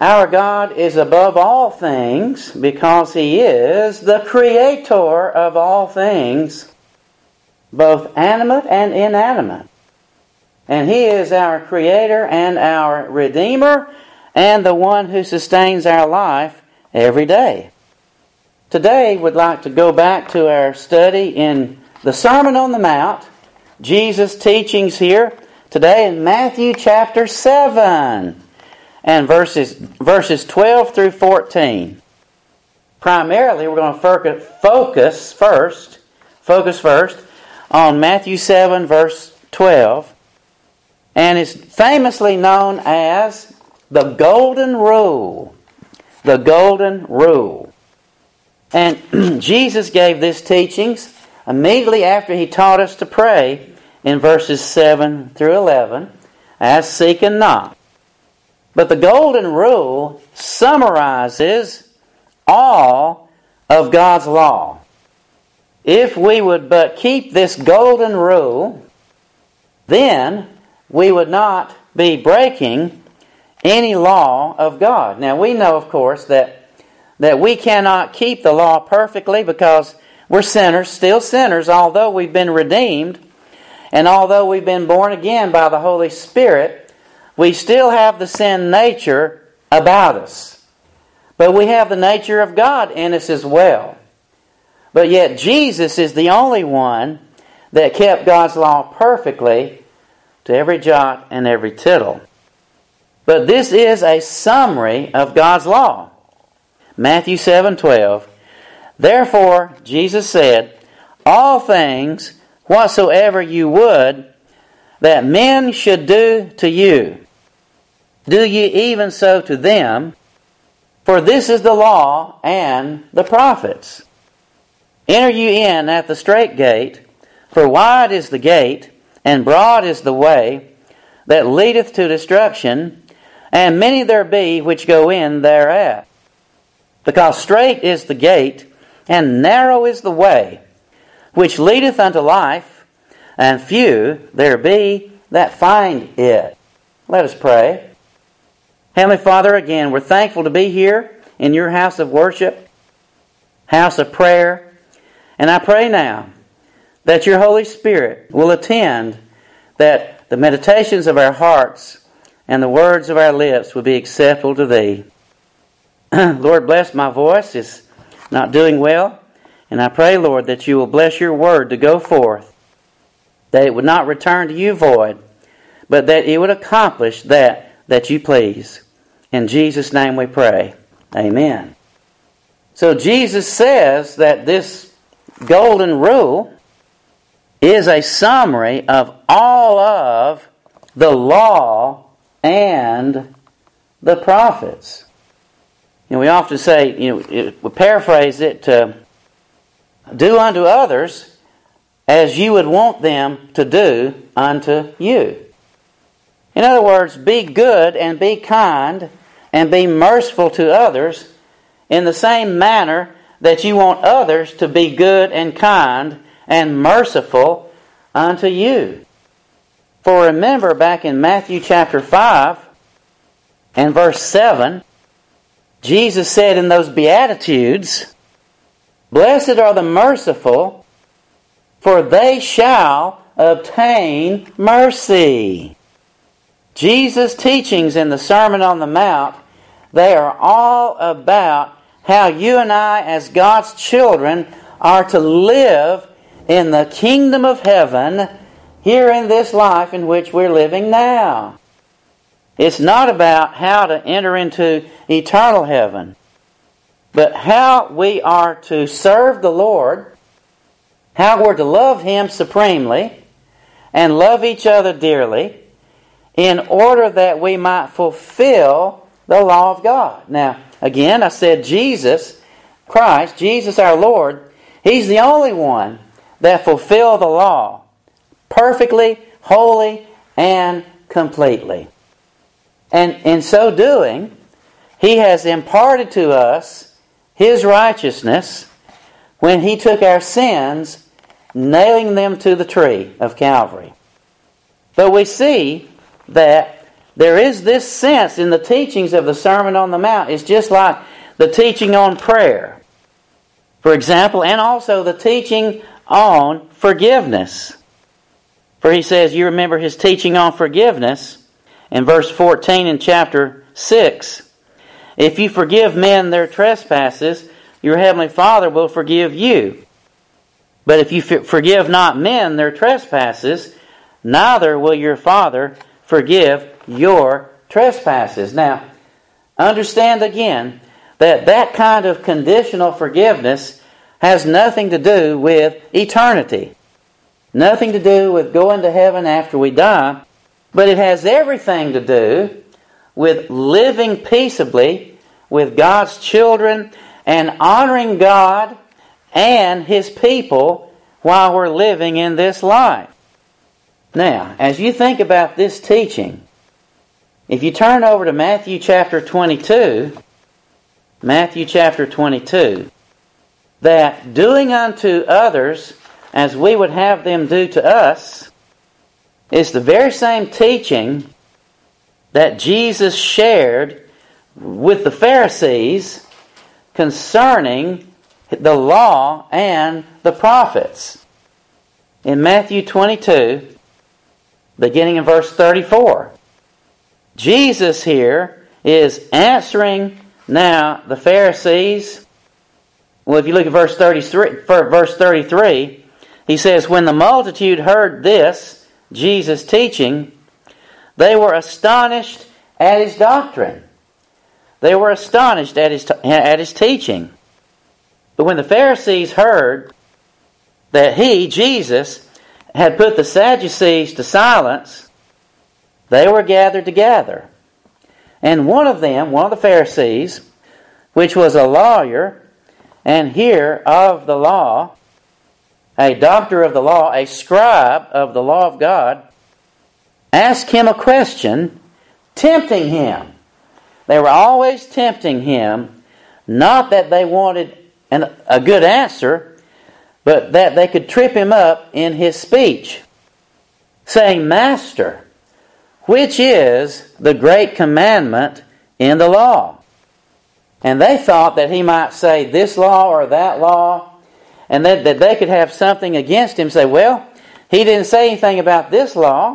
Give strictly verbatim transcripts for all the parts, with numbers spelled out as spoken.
Our God is above all things because He is the creator of all things, both animate and inanimate. And He is our Creator and our Redeemer and the one who sustains our life every day. Today we'd like to go back to our study in the Sermon on the Mount, Jesus' teachings here today in Matthew chapter seven and verses, verses twelve through fourteen. Primarily we're going to focus first, focus first on Matthew seven verse twelve. And is famously known as the Golden Rule. The Golden Rule. And Jesus gave this teachings immediately after He taught us to pray in verses seven through eleven, as seek and knock. But the Golden Rule summarizes all of God's law. If we would but keep this Golden Rule, then we would not be breaking any law of God. Now we know, of course, that, that we cannot keep the law perfectly because we're sinners, still sinners, although we've been redeemed and although we've been born again by the Holy Spirit, we still have the sin nature about us. But we have the nature of God in us as well. But yet Jesus is the only one that kept God's law perfectly to every jot and every tittle. But this is a summary of God's law. Matthew seven twelve. Therefore, Jesus said, all things whatsoever you would that men should do to you, do ye even so to them, for this is the law and the prophets. Enter you in at the strait gate, for wide is the gate, and broad is the way that leadeth to destruction, and many there be which go in thereat. Because strait is the gate, and narrow is the way, which leadeth unto life, and few there be that find it. Let us pray. Heavenly Father, again, we're thankful to be here in your house of worship, house of prayer, and I pray now that your Holy Spirit will attend, that the meditations of our hearts and the words of our lips will be acceptable to Thee. Lord, bless my voice. It's not doing well. And I pray, Lord, that you will bless your word to go forth, that it would not return to you void, but that it would accomplish that that you please. In Jesus' name we pray. Amen. So Jesus says that this golden rule is a summary of all of the law and the prophets. You know, we often say, you know, it, we paraphrase it to do unto others as you would want them to do unto you. In other words, be good and be kind and be merciful to others in the same manner that you want others to be good and kind and merciful unto you. For remember back in Matthew chapter five and verse seven, Jesus said in those Beatitudes, blessed are the merciful, for they shall obtain mercy. Jesus' teachings in the Sermon on the Mount, they are all about how you and I as God's children are to live in the kingdom of heaven here in this life in which we're living now. It's not about how to enter into eternal heaven, but how we are to serve the Lord, how we're to love Him supremely, and love each other dearly, in order that we might fulfill the law of God. Now, again, I said Jesus, Christ, Jesus our Lord, He's the only one that fulfilled the law perfectly, wholly, and completely. And in so doing, He has imparted to us His righteousness when He took our sins, nailing them to the tree of Calvary. But we see that there is this sense in the teachings of the Sermon on the Mount. It's just like the teaching on prayer, for example, and also the teaching on forgiveness. For he says, you remember his teaching on forgiveness in verse fourteen in chapter six. If you forgive men their trespasses, your heavenly Father will forgive you. But if you forgive not men their trespasses, neither will your Father forgive your trespasses. Now, understand again that that kind of conditional forgiveness has nothing to do with eternity. Nothing to do with going to heaven after we die. But it has everything to do with living peaceably with God's children and honoring God and His people while we're living in this life. Now, as you think about this teaching, if you turn over to Matthew chapter twenty-two, Matthew chapter twenty-two, that doing unto others as we would have them do to us is the very same teaching that Jesus shared with the Pharisees concerning the law and the prophets. In Matthew twenty-two, beginning in verse thirty-four, Jesus here is answering now the Pharisees. Well, if you look at verse thirty-three, verse thirty-three, he says, when the multitude heard this, Jesus teaching, they were astonished at his doctrine. They were astonished at his, at his teaching. But when the Pharisees heard that he, Jesus, had put the Sadducees to silence, they were gathered together. And one of them, one of the Pharisees, which was a lawyer, and hearer of the law, a doctor of the law, a scribe of the law of God, asked him a question, tempting him. They were always tempting him, not that they wanted an, a good answer, but that they could trip him up in his speech, saying, Master, which is the great commandment in the law? And they thought that he might say this law or that law, and that, that they could have something against him, say, well, he didn't say anything about this law.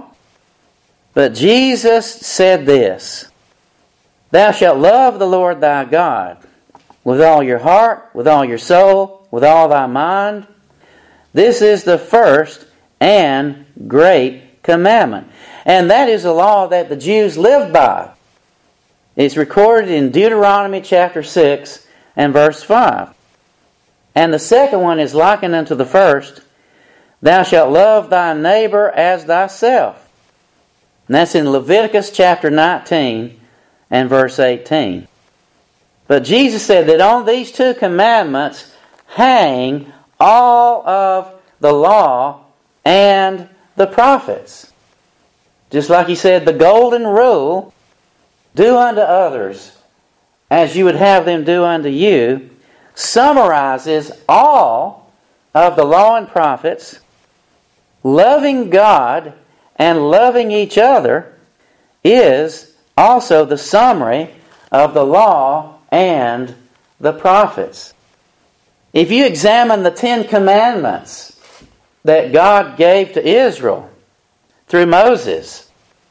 But Jesus said this, Thou shalt love the Lord thy God with all your heart, with all your soul, with all thy mind. This is the first and great commandment. And that is a law that the Jews lived by. It's recorded in Deuteronomy chapter six and verse five. And the second one is likened unto the first. Thou shalt love thy neighbor as thyself. And that's in Leviticus chapter nineteen and verse eighteen. But Jesus said that on these two commandments hang all of the law and the prophets. Just like he said, the golden rule, do unto others as you would have them do unto you, summarizes all of the law and prophets. Loving God and loving each other is also the summary of the law and the prophets. If you examine the Ten Commandments that God gave to Israel through Moses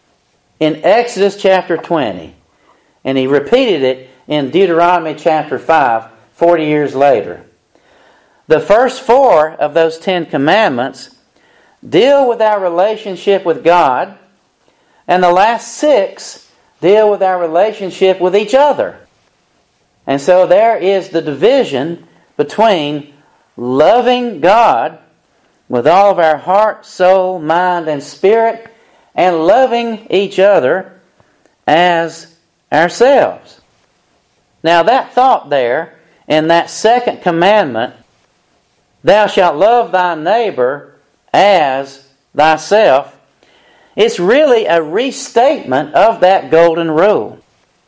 in Exodus chapter twenty, and he repeated it in Deuteronomy chapter five, forty years later. The first four of those Ten Commandments deal with our relationship with God, and the last six deal with our relationship with each other. And so there is the division between loving God with all of our heart, soul, mind, and spirit, and loving each other as ourselves. Now that thought there, in that second commandment, thou shalt love thy neighbor as thyself, it's really a restatement of that golden rule.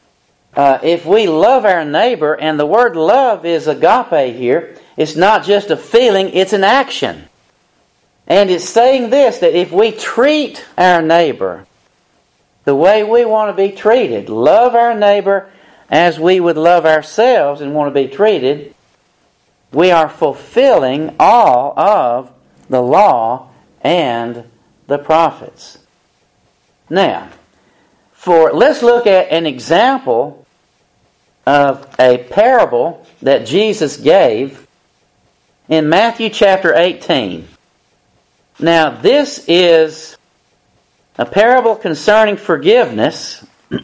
Uh, if we love our neighbor, and the word love is agape here, it's not just a feeling, it's an action. And it's saying this, that if we treat our neighbor the way we want to be treated, love our neighbor as we would love ourselves and want to be treated, we are fulfilling all of the law and the prophets. Now, for let's look at an example of a parable that Jesus gave in Matthew chapter eighteen. Now, this is a parable concerning forgiveness.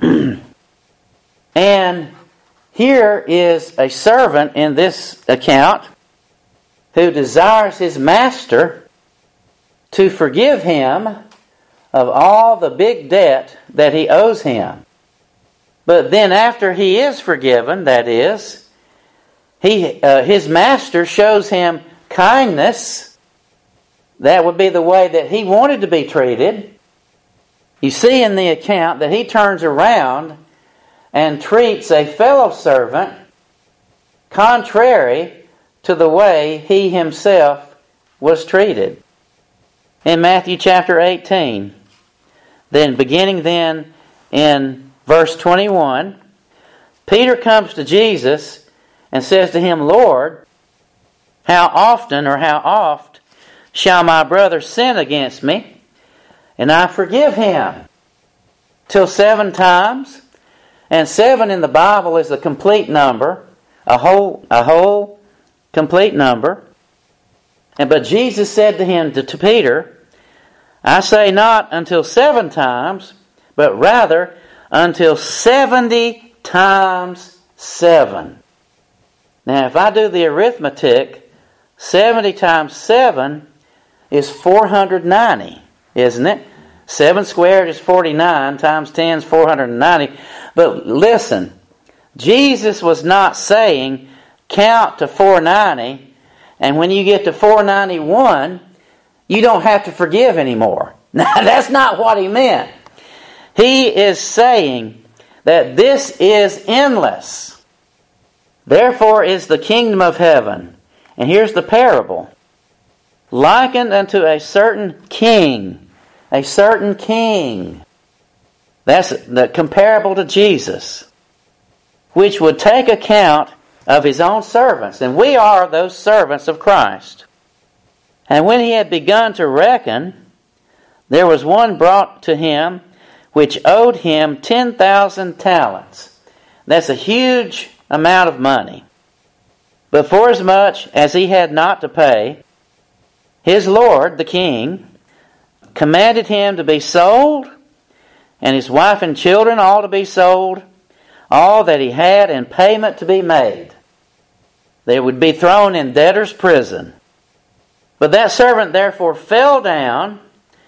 And here is a servant in this account who desires his master to forgive him of all the big debt that he owes him. But then after he is forgiven, that is, he uh, his master shows him kindness. That would be the way that he wanted to be treated. You see in the account that he turns around and treats a fellow servant contrary to the way he himself was treated. In Matthew chapter eighteen, then beginning then in verse twenty-one, Peter comes to Jesus and says to him, Lord, how often or how oft shall my brother sin against me, and I forgive him? Till seven times? And seven in the Bible is a complete number, a whole, a whole complete number. And but Jesus said to him, to, to Peter, I say not until seven times, but rather until seventy times seven. Now, if I do the arithmetic, seventy times seven is four hundred ninety, isn't it? seven squared is forty-nine, times ten is four hundred ninety. But listen, Jesus was not saying count to four ninety, and when you get to four ninety-one, you don't have to forgive anymore. Now, that's not what he meant. He is saying that this is endless. Therefore is the kingdom of heaven. And here's the parable. Likened unto a certain king. A certain king. That's the comparable to Jesus. Which would take account of his own servants. And we are those servants of Christ. And when he had begun to reckon, there was one brought to him which owed him ten thousand talents. That's a huge amount of money. But forasmuch as he had not to pay, his lord, the king, commanded him to be sold, and his wife and children all to be sold, all that he had in payment to be made. They would be thrown in debtor's prison. But that servant therefore fell down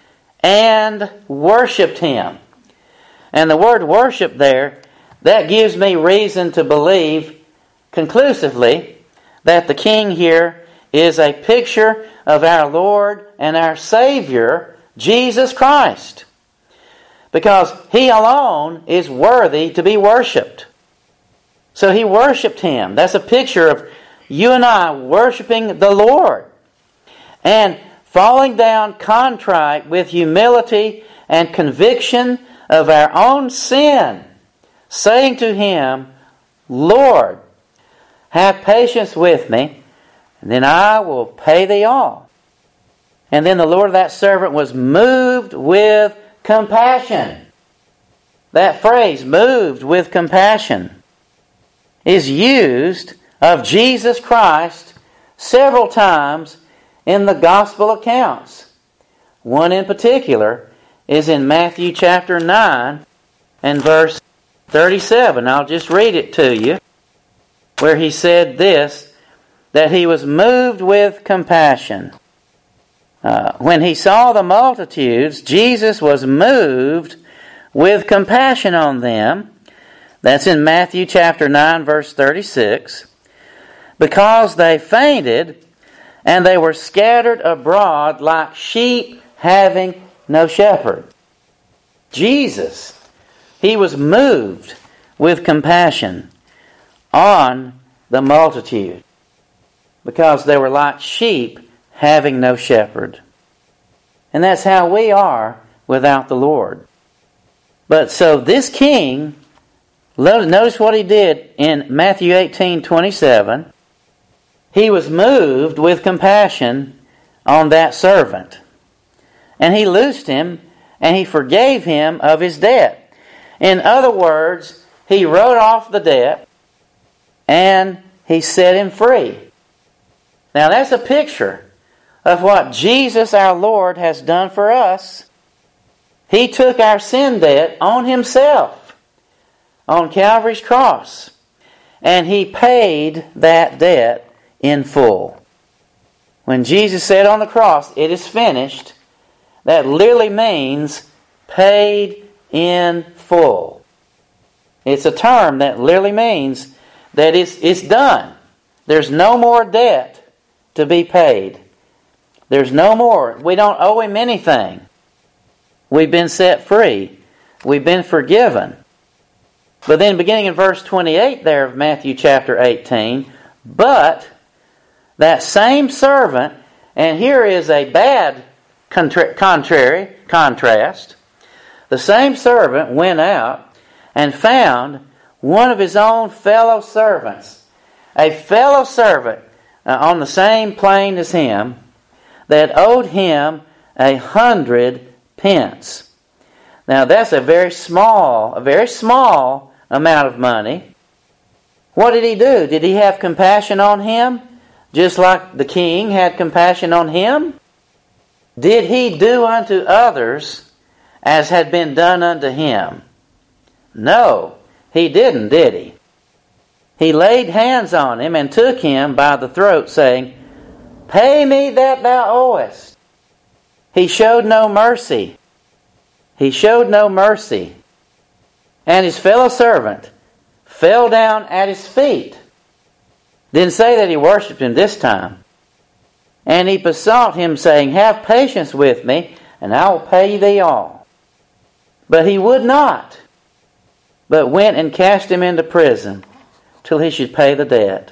and worshipped him. And the word worship there, that gives me reason to believe conclusively that the king here is a picture of our Lord and our Savior, Jesus Christ. Because he alone is worthy to be worshipped. So he worshipped him. That's a picture of you and I worshiping the Lord. And falling down contrite with humility and conviction of our own sin, saying to him, Lord, have patience with me, and then I will pay thee all. And then the Lord of that servant was moved with compassion. That phrase, moved with compassion, is used of Jesus Christ several times in the gospel accounts. One in particular is in Matthew chapter nine and verse thirty-seven. I'll just read it to you, where he said this, that he was moved with compassion. Uh, when he saw the multitudes, Jesus was moved with compassion on them. That's in Matthew chapter nine, verse thirty-six. Because they fainted, and they were scattered abroad like sheep having no shepherd. Jesus, he was moved with compassion on the multitude, because they were like sheep having no shepherd. And that's how we are without the Lord. But so this king, notice what he did in Matthew eighteen twenty-seven. He was moved with compassion on that servant. And he loosed him, and he forgave him of his debt. In other words, he wrote off the debt, and he set him free. Now that's a picture of what Jesus our Lord has done for us. He took our sin debt on himself on Calvary's cross, and he paid that debt in full. When Jesus said on the cross, "It is finished," that literally means paid in full. It's a term that literally means that it's, it's done. There's no more debt to be paid. There's no more. We don't owe him anything. We've been set free. We've been forgiven. But then beginning in verse twenty-eight there of Matthew chapter eighteen, but that same servant, and here is a bad contra- contrary contrast, the same servant went out and found one of his own fellow servants, a fellow servant uh, on the same plane as him, that owed him a hundred pence. Now that's a very small, a very small amount of money. What did he do? Did he have compassion on him, just like the king had compassion on him? Did he do unto others as had been done unto him? No, he didn't, did he? He laid hands on him and took him by the throat, saying, "Pay me that thou owest." He showed no mercy. He showed no mercy. And his fellow servant fell down at his feet. Didn't say that he worshipped him this time. And he besought him, saying, "Have patience with me, and I will pay thee all." But he would not, but went and cast him into prison till he should pay the debt.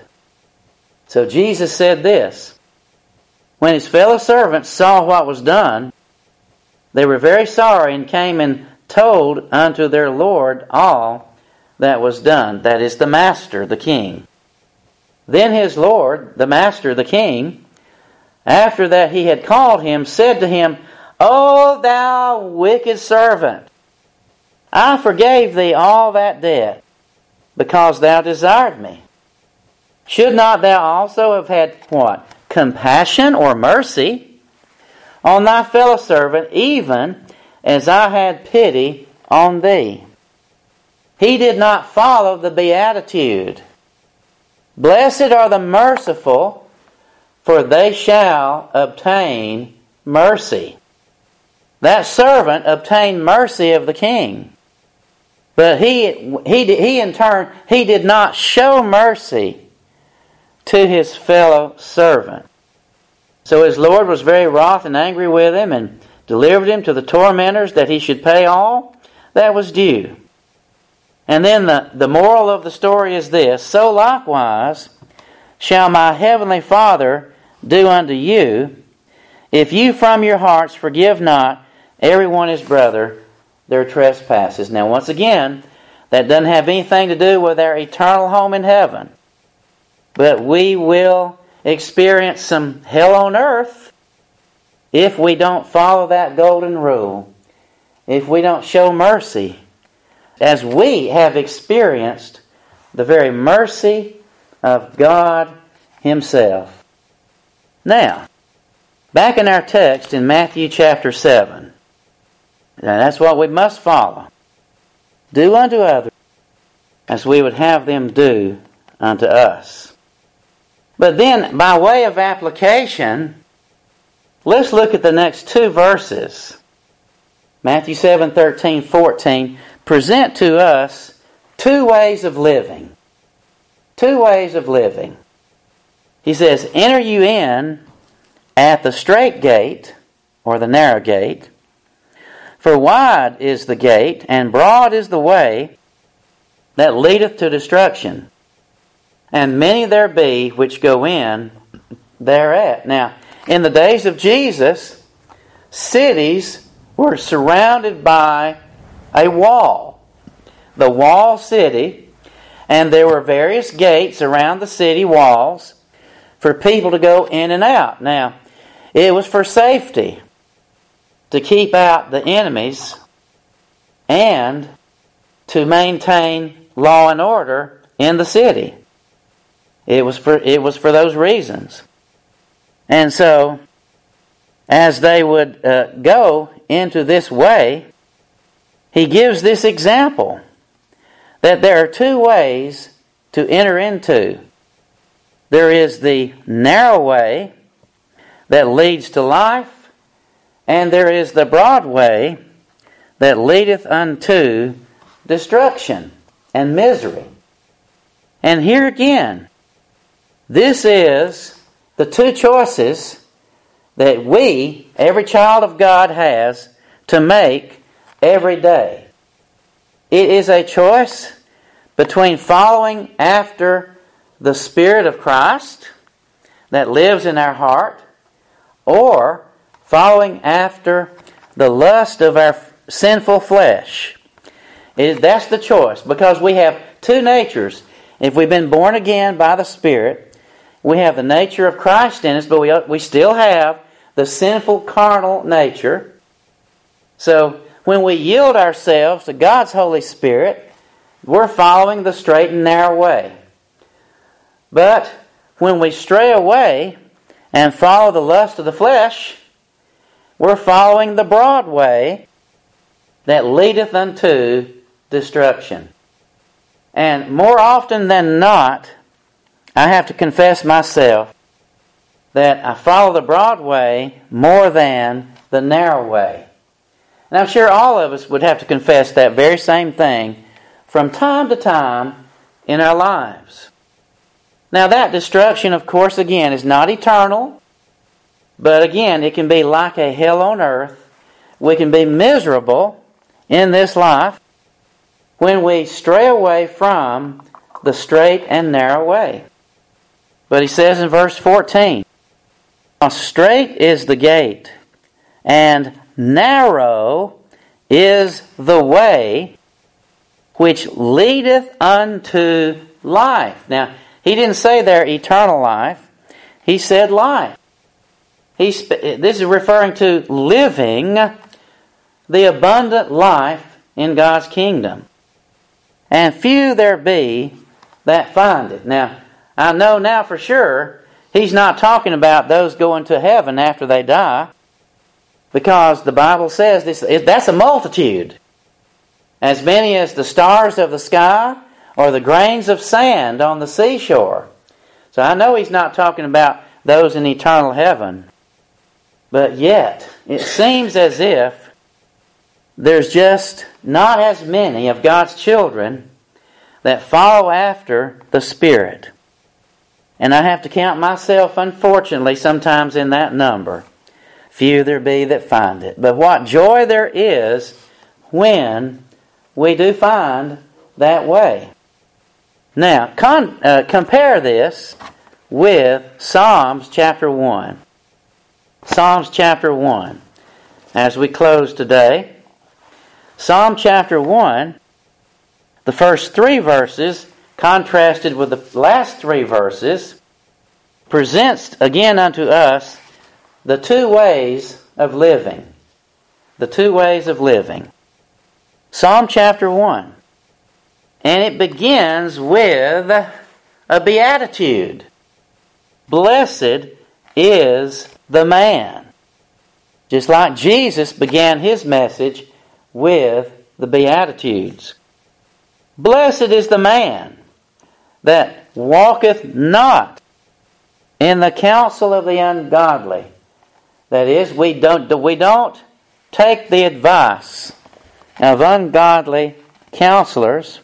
So Jesus said this: when his fellow servants saw what was done, they were very sorry, and came and told unto their Lord all that was done. That is, the master, the king. Then his Lord, the master, the king, after that he had called him, said to him, "O thou wicked servant, I forgave thee all that debt, because thou desired me. Should not thou also have had," what? "Compassion," or mercy, "on thy fellow servant, even as I had pity on thee?" He did not follow the beatitude. Blessed are the merciful, for they shall obtain mercy. That servant obtained mercy of the king. But he, he, he in turn, he did not show mercy to his fellow servant. So his Lord was very wroth and angry with him, and delivered him to the tormentors, that he should pay all that was due. And then the, the moral of the story is this: so likewise shall my heavenly Father do unto you, if you from your hearts forgive not every one his brother their trespasses. Now once again, that doesn't have anything to do with our eternal home in heaven. But we will experience some hell on earth if we don't follow that golden rule, if we don't show mercy, as we have experienced the very mercy of God himself. Now, back in our text in Matthew chapter seven, now that's what we must follow. Do unto others as we would have them do unto us. But then, by way of application, let's look at the next two verses. Matthew seven, thirteen, fourteen present to us two ways of living. Two ways of living. He says, "Enter you in at the strait gate," or the narrow gate, "for wide is the gate, and broad is the way that leadeth to destruction, and many there be which go in thereat." Now, in the days of Jesus, cities were surrounded by a wall, the wall city, and there were various gates around the city walls for people to go in and out. Now, it was for safety, to keep out the enemies and to maintain law and order in the city. It was for it was for those reasons. And so, as they would uh, go into this way, he gives this example that there are two ways to enter into. There is the narrow way that leads to life, and there is the broad way that leadeth unto destruction and misery. And here again, this is the two choices that we, every child of God, has to make every day. It is a choice between following after the Spirit of Christ that lives in our heart, or following after the lust of our sinful flesh. It, that's the choice, because we have two natures. If we've been born again by the Spirit, we have the nature of Christ in us, but we, we still have the sinful carnal nature. So when we yield ourselves to God's Holy Spirit, we're following the straight and narrow way. But when we stray away and follow the lust of the flesh, we're following the broad way that leadeth unto destruction. And more often than not, I have to confess myself that I follow the broad way more than the narrow way. And I'm sure all of us would have to confess that very same thing from time to time in our lives. Now that destruction, of course, again, is not eternal, but again, it can be like a hell on earth. We can be miserable in this life when we stray away from the straight and narrow way. But he says in verse fourteen, "Straight is the gate, and narrow is the way which leadeth unto life." Now, he didn't say there eternal life. He said life. He's, this is referring to living the abundant life in God's kingdom. "And few there be that find it." Now, I know now for sure he's not talking about those going to heaven after they die, because the Bible says this, that's a multitude. As many as the stars of the sky or the grains of sand on the seashore. So I know he's not talking about those in eternal heaven. But yet, it seems as if there's just not as many of God's children that follow after the Spirit. And I have to count myself, unfortunately, sometimes in that number. Few there be that find it. But what joy there is when we do find that way. Now, con, uh, compare this with Psalms chapter one. Psalms chapter one. As we close today, Psalm chapter one, the first three verses, contrasted with the last three verses, presents again unto us the two ways of living. The two ways of living. Psalm chapter one. And it begins with a beatitude. Blessed is the man. Just like Jesus began his message with the Beatitudes. Blessed is the man that walketh not in the counsel of the ungodly. That is, we don't, we don't take the advice of ungodly counselors,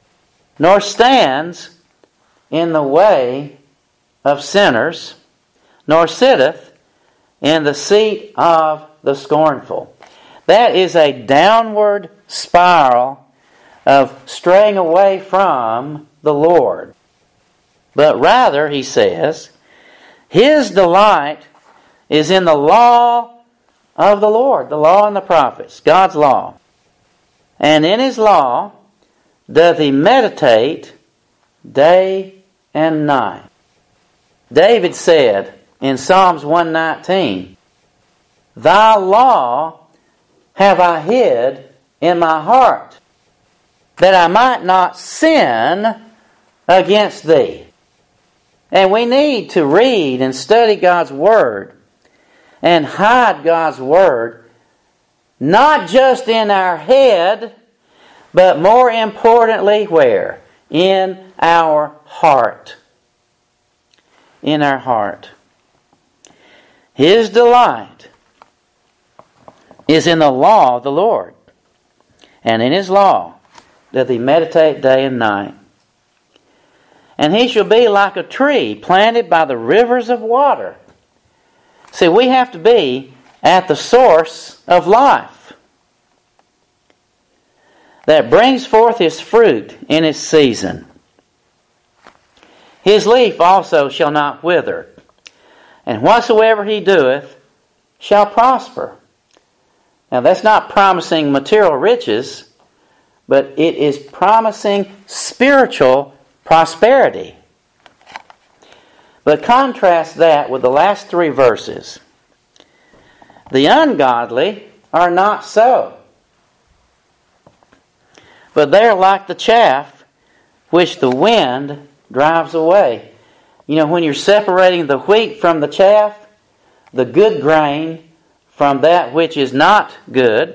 nor stands in the way of sinners, nor sitteth in the seat of the scornful. That is a downward spiral of straying away from the Lord. But rather, he says, his delight is in the law of the Lord, the law and the prophets, God's law. and in his law doth he meditate day and night. David said in Psalms one nineteen, Thy law have I hid in my heart, that I might not sin against thee. And we need to read and study God's Word and hide God's Word, not just in our head, but more importantly, where? In our heart. In our heart. His delight is in the law of the Lord, and in his law doth he meditate day and night. And he shall be like a tree planted by the rivers of water. See, we have to be at the source of life, that brings forth his fruit in its season. His leaf also shall not wither, and whatsoever he doeth shall prosper. Now that's not promising material riches, but it is promising spiritual prosperity. But contrast that with the last three verses. The ungodly are not so, but they are like the chaff which the wind drives away. You know, when you're separating the wheat from the chaff, the good grain from that which is not good,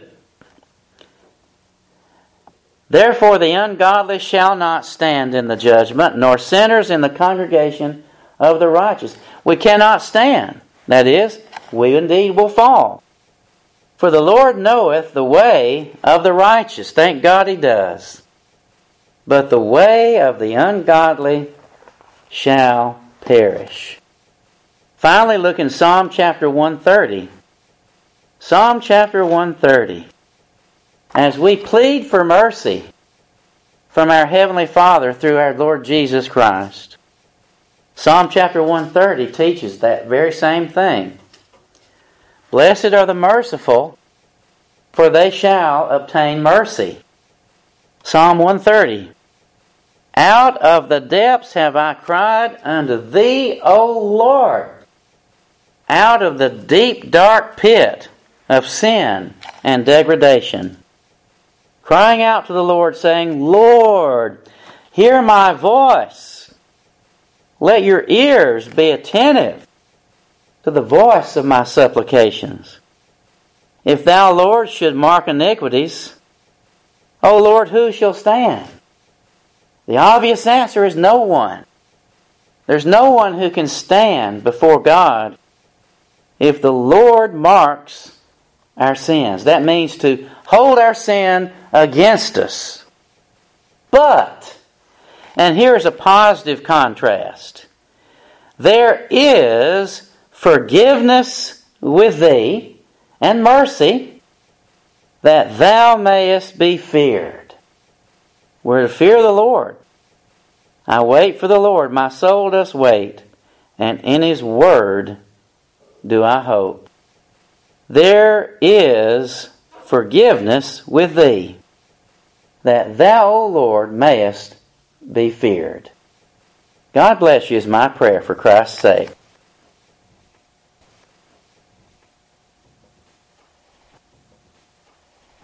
therefore the ungodly shall not stand in the judgment, nor sinners in the congregation of the righteous. We cannot stand. That is, we indeed will fall. For the Lord knoweth the way of the righteous. Thank God he does. But the way of the ungodly shall perish. Finally, look in Psalm chapter one thirty. Psalm chapter one thirty. As we plead for mercy from our Heavenly Father through our Lord Jesus Christ. Psalm chapter one thirty teaches that very same thing. Blessed are the merciful, for they shall obtain mercy. Psalm one thirty. Out of the depths have I cried unto thee, O Lord. Out of the deep dark pit of sin and degradation. Crying out to the Lord, saying, Lord, hear my voice. Let your ears be attentive to the voice of my supplications. If thou, Lord, should mark iniquities, O Lord, who shall stand? The obvious answer is no one. There's no one who can stand before God if the Lord marks our sins. That means to hold our sin against us. But, and here's a positive contrast, there is forgiveness with thee and mercy, that thou mayest be feared. We're to fear the Lord. I wait for the Lord, my soul doth wait, and in his word do I hope. There is forgiveness with thee, that thou, O Lord, mayest be feared. God bless you is my prayer for Christ's sake.